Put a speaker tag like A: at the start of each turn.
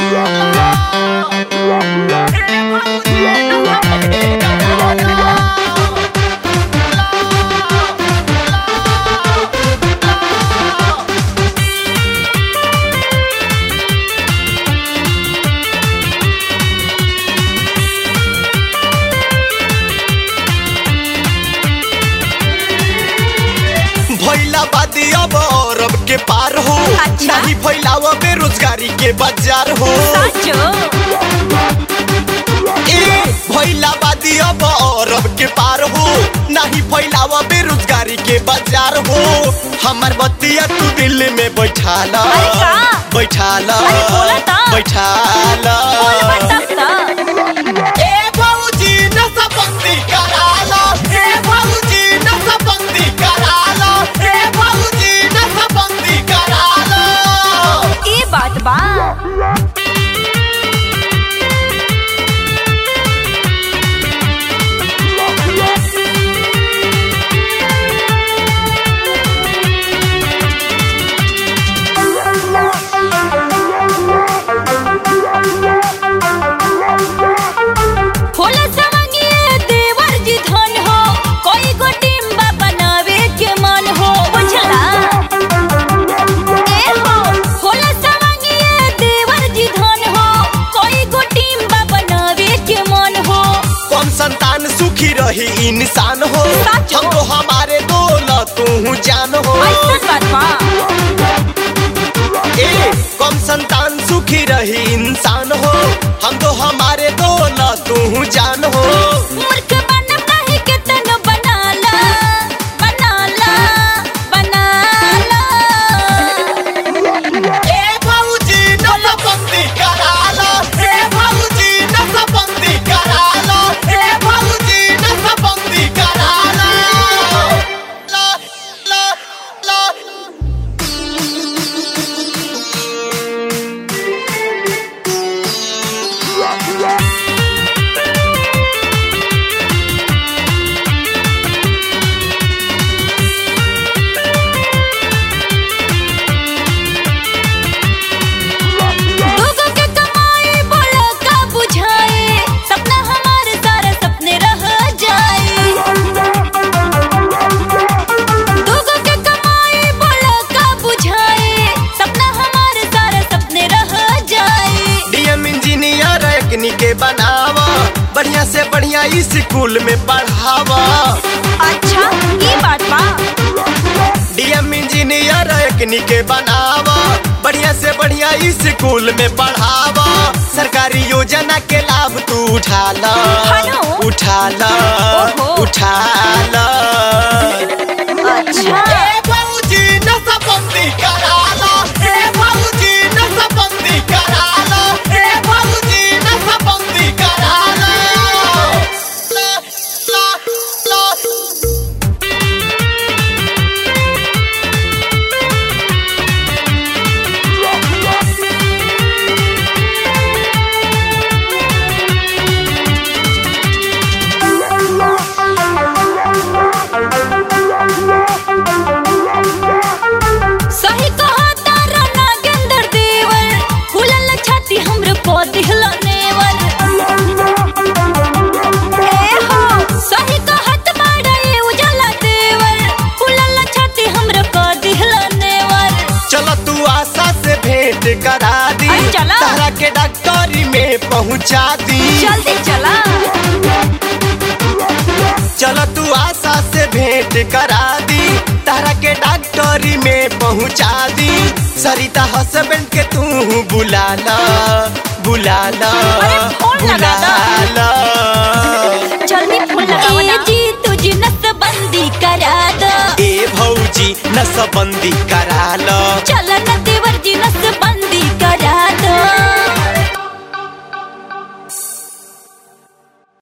A: अब के पार हो। अच्छा? नहीं फैलावा बेरोजगारी के बाजार हो। भैलाबादी अब अरब के पार हो। नहीं फैलावा बेरोजगारी के बाजार हो। हमार बतिया तू दिल्ली में बैठाला बैठाला बैठाला। इंसान हो हम तो हमारे दौलत तू जान हो। कम संतान सुखी रही इंसान हो हम तो हमारे दौलत तू जान हो। के बनावा बढ़िया से बढ़िया स्कूल में पढ़ावा।
B: अच्छा ये बात बा।
A: डीएम इंजीनियर के बनावा बढ़िया से बढ़िया स्कूल में पढ़ावा। सरकारी योजना के लाभ तू उठाला उठाला उठाला।
B: अच्छा
A: करा दी तारा के डॉक्टरी में पहुंचा दी।
B: जल्दी चला
A: चलो तू आशा से भेंट करा दी तारा के डॉक्टरी में पहुंचा दी। सरिता हस्बैंड के तू बुलाला बुलाला बुलाला।
B: जल्दी फोन लगाओ जी तुझे नसबंदी करा दो।
A: ए भौजी नसबंदी करा लो।
B: चल न देवर जी नसबंदी